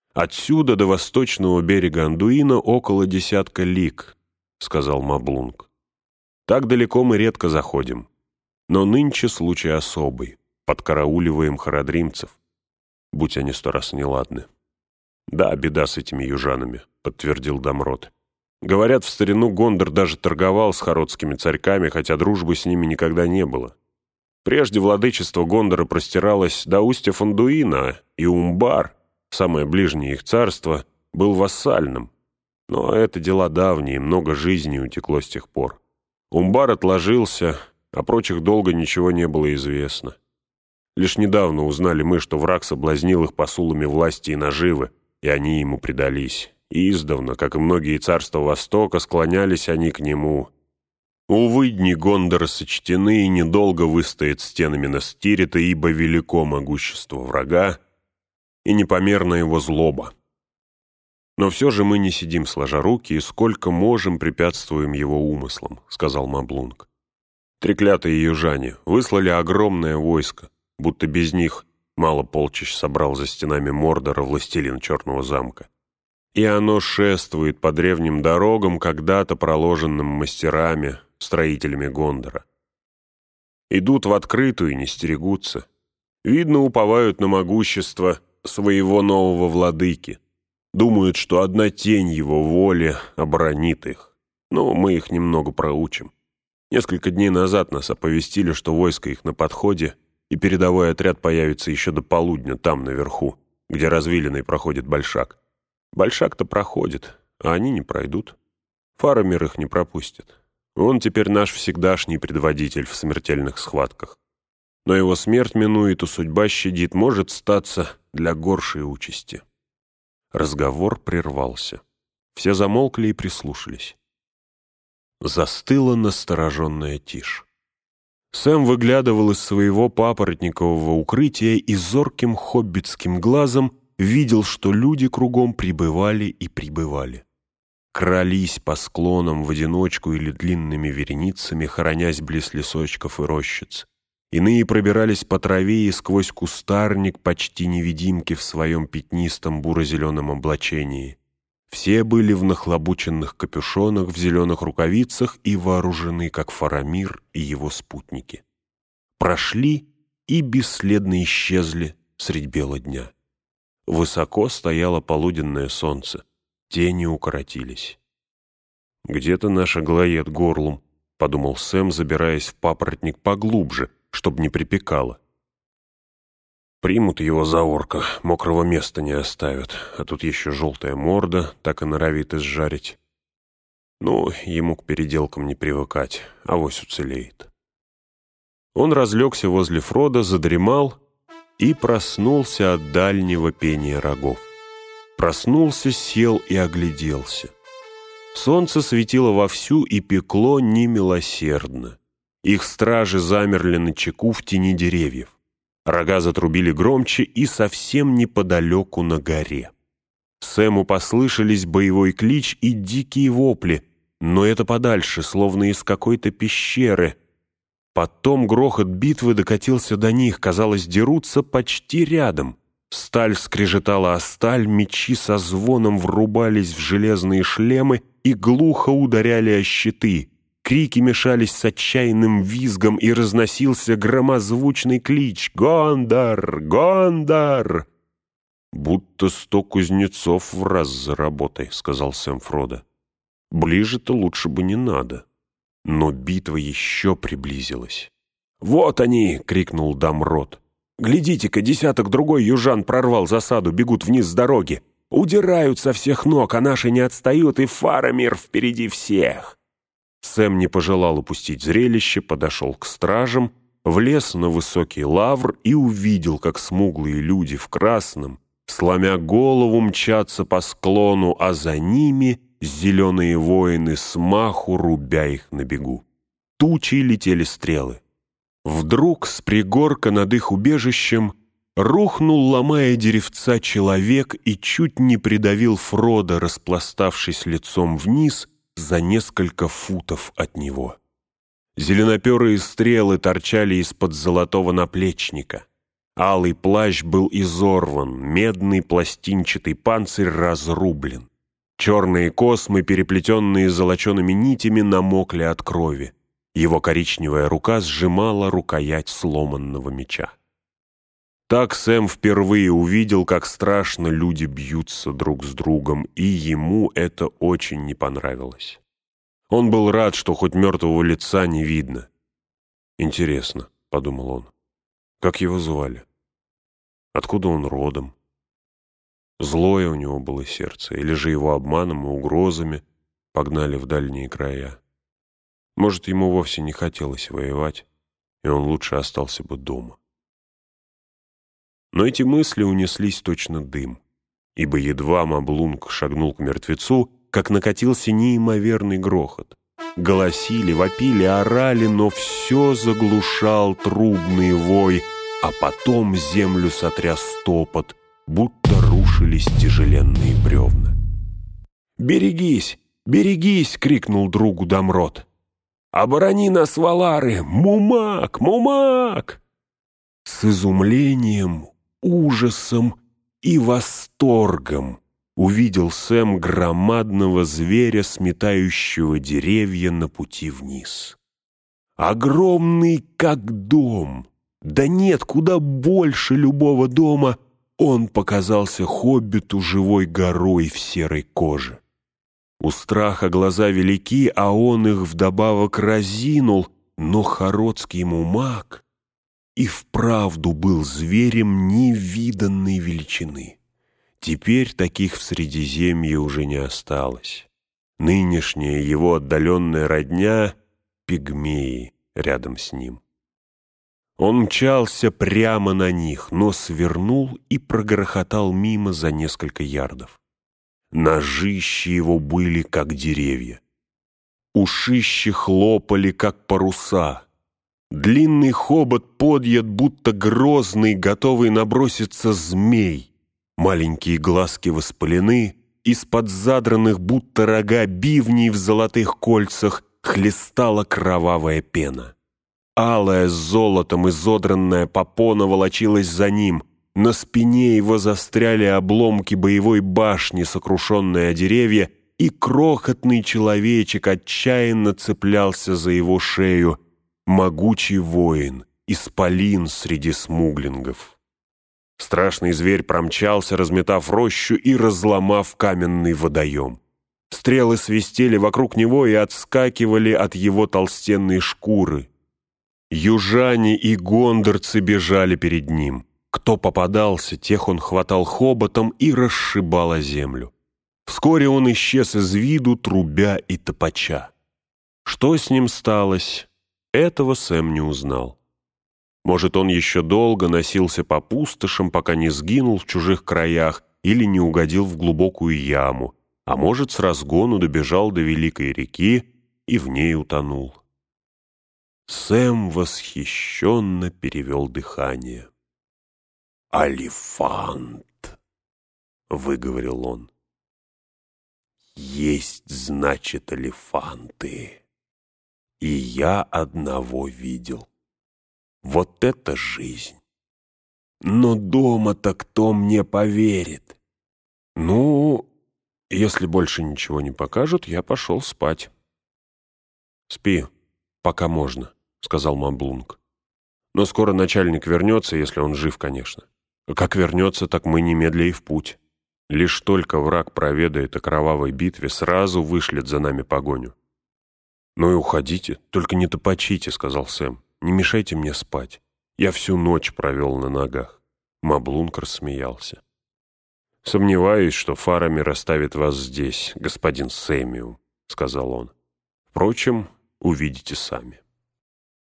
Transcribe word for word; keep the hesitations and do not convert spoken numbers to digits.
«Отсюда до восточного берега Андуина около десятка лиг», — сказал Маблунг. «Так далеко мы редко заходим. Но нынче случай особый. Подкарауливаем харадримцев. Будь они сто раз неладны». «Да, беда с этими южанами», — подтвердил Дамрот. «Говорят, в старину Гондор даже торговал с хародскими царьками, хотя дружбы с ними никогда не было. Прежде владычество Гондора простиралось до устья Фандуина, и Умбар, самое ближнее их царство, был вассальным. Но это дела давние, много жизней утекло с тех пор. Умбар отложился, о прочих долго ничего не было известно. Лишь недавно узнали мы, что враг соблазнил их посулами власти и наживы, и они ему предались. И издавна, как и многие царства Востока, склонялись они к нему. Увы, дни Гондора сочтены, и недолго выстоит стенами Настирита, ибо велико могущество врага и непомерна его злоба. Но все же мы не сидим сложа руки, и сколько можем препятствуем его умыслам», — сказал Маблунг. «Треклятые южане выслали огромное войско, будто без них мало полчищ собрал за стенами Мордора властелин Черного замка. И оно шествует по древним дорогам, когда-то проложенным мастерами, строителями Гондора. Идут в открытую и не стерегутся. Видно, уповают на могущество своего нового владыки. Думают, что одна тень его воли оборонит их. Но мы их немного проучим. Несколько дней назад нас оповестили, что войско их на подходе, и передовой отряд появится еще до полудня там, наверху, где развилиной проходит Большак. Большак-то проходит, а они не пройдут. Фарамир их не пропустит. Он теперь наш всегдашний предводитель в смертельных схватках. Но его смерть минует, и судьба щадит, может статься для горшей участи». Разговор прервался. Все замолкли и прислушались. Застыла настороженная тишь. Сэм выглядывал из своего папоротникового укрытия и зорким хоббитским глазом видел, что люди кругом прибывали и прибывали. Крались по склонам в одиночку или длинными вереницами, хоронясь близ лесочков и рощиц. Иные пробирались по траве и сквозь кустарник, почти невидимки в своем пятнистом буро-зеленом облачении. Все были в нахлобученных капюшонах, в зеленых рукавицах и вооружены, как Фарамир и его спутники. Прошли и бесследно исчезли средь бела дня. Высоко стояло полуденное солнце, тени укоротились. «Где-то наш Аглоед Горлум», — подумал Сэм, забираясь в папоротник поглубже, чтобы не припекало. «Примут его за орка, мокрого места не оставят, а тут еще желтая морда, так и норовит изжарить. Ну, ему к переделкам не привыкать, авось уцелеет». Он разлегся возле Фрода, задремал и проснулся от дальнего пения рогов. Проснулся, сел и огляделся. Солнце светило вовсю и пекло немилосердно. Их стражи замерли на чеку в тени деревьев. Рога затрубили громче и совсем неподалеку на горе. Сэму послышались боевой клич и дикие вопли, но это подальше, словно из какой-то пещеры. Потом грохот битвы докатился до них, казалось, дерутся почти рядом. Сталь скрежетала о сталь, мечи со звоном врубались в железные шлемы и глухо ударяли о щиты. Крики мешались с отчаянным визгом, и разносился громозвучный клич «Гондар! Гондар!» «Будто сто кузнецов в раз за работой», — сказал Сэм Фродо. «Ближе-то лучше бы не надо». Но битва еще приблизилась. «Вот они!» — крикнул Дамрот. «Глядите-ка, десяток другой южан прорвал засаду, бегут вниз с дороги. Удирают со всех ног, а наши не отстают, и Фарамир впереди всех». Сэм не пожелал упустить зрелище, подошел к стражам, влез на высокий лавр и увидел, как смуглые люди в красном, сломя голову, мчатся по склону, а за ними зеленые воины смаху, рубя их на бегу. Тучей летели стрелы. Вдруг с пригорка над их убежищем рухнул, ломая деревца, человек и чуть не придавил Фродо, распластавшись лицом вниз за несколько футов от него. Зеленоперые стрелы торчали из-под золотого наплечника. Алый плащ был изорван, медный пластинчатый панцирь разрублен. Черные космы, переплетенные золочеными нитями, намокли от крови. Его коричневая рука сжимала рукоять сломанного меча. Так Сэм впервые увидел, как страшно люди бьются друг с другом, и ему это очень не понравилось. Он был рад, что хоть мертвого лица не видно. «Интересно», — подумал он, — «как его звали? Откуда он родом? Злое у него было сердце, или же его обманом и угрозами погнали в дальние края? Может, ему вовсе не хотелось воевать, и он лучше остался бы дома». Но эти мысли унеслись точно дым, ибо едва Маблунг шагнул к мертвецу, как накатился неимоверный грохот. Голосили, вопили, орали, но все заглушал трубный вой, а потом землю сотряс топот, будто рушились тяжеленные бревна. «Берегись! Берегись!» — крикнул другу Дамрот. «Оборони нас, Валары! Мумак! Мумак!» С изумлением, ужасом и восторгом увидел Сэм громадного зверя, сметающего деревья на пути вниз. Огромный, как дом, да нет, куда больше любого дома, он показался хоббиту живой горой в серой коже. У страха глаза велики, а он их вдобавок разинул, но хородский Мумак и вправду был зверем невиданной величины. Теперь таких в Средиземье уже не осталось. Нынешняя его отдаленная родня — пигмеи рядом с ним. Он мчался прямо на них, но свернул и прогрохотал мимо за несколько ярдов. Ножищи его были, как деревья. Ушищи хлопали, как паруса. Длинный хобот подъят, будто грозный, готовый наброситься змей. Маленькие глазки воспалены, из-под задранных, будто рога бивней в золотых кольцах, хлестала кровавая пена. Алая с золотом изодранная попона волочилась за ним. На спине его застряли обломки боевой башни, сокрушенные о деревья, и крохотный человечек отчаянно цеплялся за его шею. Могучий воин, исполин среди смуглингов. Страшный зверь промчался, разметав рощу и разломав каменный водоем. Стрелы свистели вокруг него и отскакивали от его толстенной шкуры. Южане и гондорцы бежали перед ним. Кто попадался, тех он хватал хоботом и расшибал о землю. Вскоре он исчез из виду, трубя и топача. Что с ним сталось? Этого Сэм не узнал. Может, он еще долго носился по пустошам, пока не сгинул в чужих краях или не угодил в глубокую яму, а может, с разгону добежал до великой реки и в ней утонул. Сэм восхищенно перевел дыхание. «Алифант!» — выговорил он. «Есть, значит, алифанты. И я одного видел. Вот это жизнь! Но дома-то кто мне поверит? Ну, если больше ничего не покажут, я пошел спать». «Спи, пока можно», — сказал Маблунг. «Но скоро начальник вернется, если он жив, конечно. Как вернется, так мы немедля и в путь. Лишь только враг проведает о кровавой битве, сразу вышлет за нами погоню». «Ну и уходите, только не топочите», — сказал Сэм. «Не мешайте мне спать. Я всю ночь провел на ногах». Маблунг рассмеялся. «Сомневаюсь, что Фарамир оставит вас здесь, господин Сэмиум», — сказал он. «Впрочем, увидите сами».